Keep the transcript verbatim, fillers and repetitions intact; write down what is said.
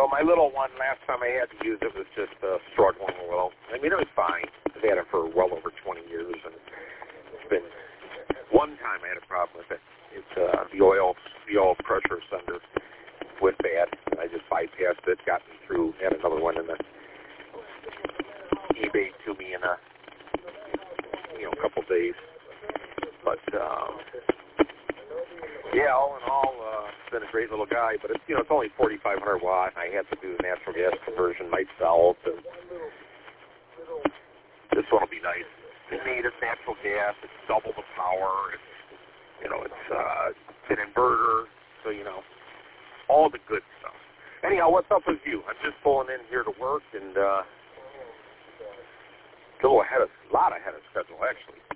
So my little one, last time I had to use it, was just uh, struggling a little. I mean, it was fine. I've had it for well over twenty years, and it's been one time I had a problem with it. It's uh, the oil, the oil pressure sender went bad, and I just bypassed it, got me through, had another one in the eBay to me in a, you know, couple days. But, um, yeah, all in all, uh, it's been a great little guy, but it's, you know, it's only forty-five hundred watt, and I had to do the natural gas conversion myself, and this one will be nice. It's native natural gas, it's double the power, it's, you know, it's uh, an inverter, so, you know, all the good stuff. Anyhow, what's up with you? I'm just pulling in here to work, and uh, a little ahead of, a lot ahead of schedule, actually.